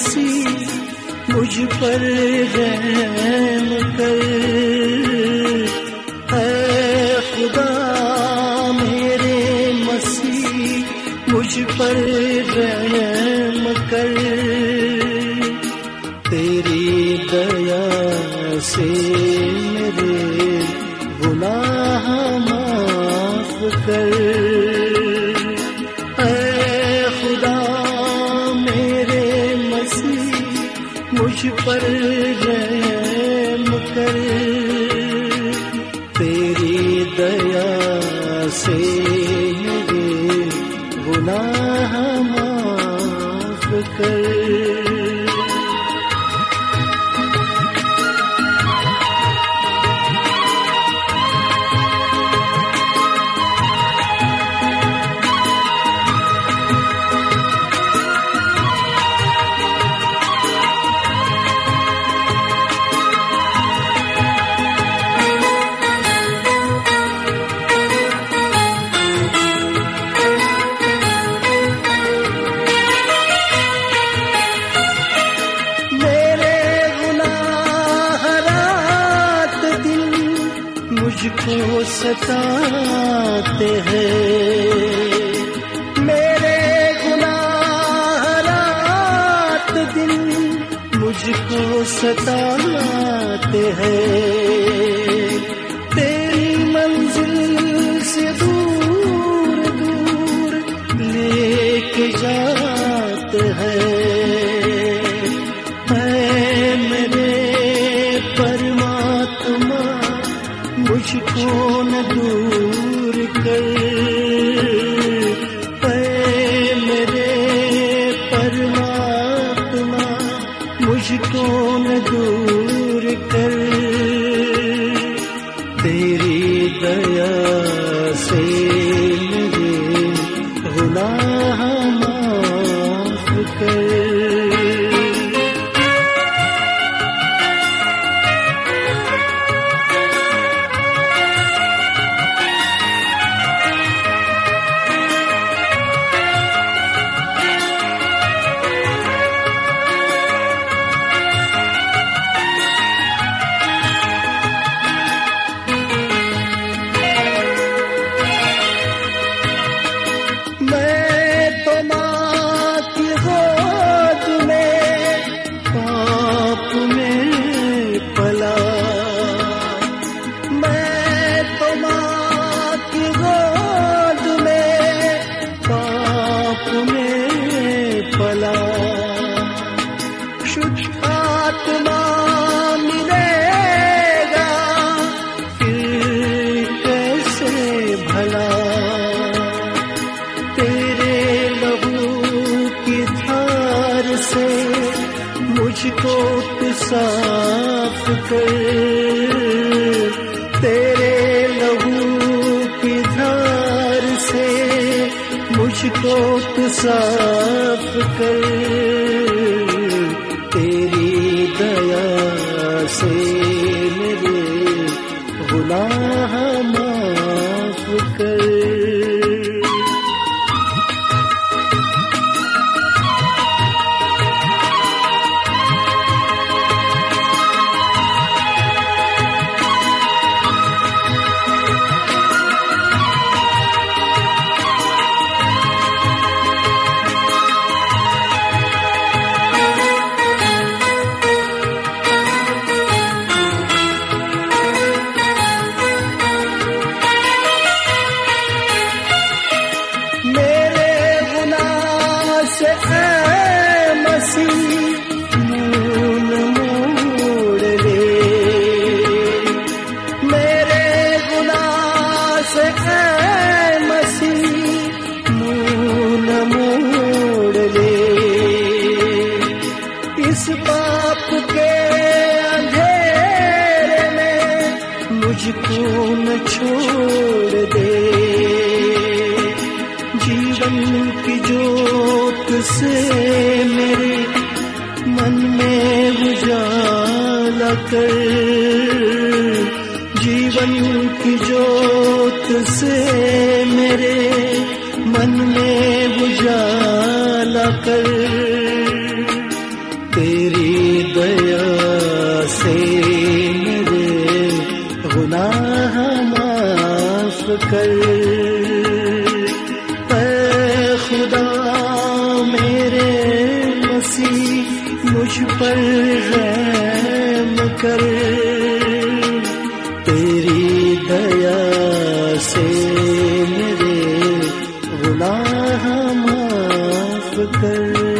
मसीह मुझ पर रहम कर। ऐ खुदा मेरे मसीह मुझ पर रहम कर। तेरी दया से मेरे गुनाह माफ कर। ऐ खुदा मेरे मसीह मुझ पर रहम कर। तेरी दया से मेरे गुनाह माफ कर। मुझको सताते हैं, मेरे गुनाह रात दिन मुझको सताते हैं। तेरी मंजिल से दूर दूर लेके जाते हैं। ऐ मेरे परमात्मा मुझको न दूर कर। ऐ मेरे परमात्मा मुझको न दूर कर। तेरी दया से मेरे गुनाह माफ कर। मुझको तू साफ कर। तेरे लहू की धार से मुझको तू साफ कर। तेरी दया से मेरे गुनाह माफ कर। इस पाप के अंधेरे में मुझको न छोड़ दे। जीवन की ज्योत से मेरे मन में उजाला कर। जीवन की ज्योत से मेरे मन में उजाला कर। मुझ पर रहम कर, तेरी दया से मेरे गुनाह माफ कर।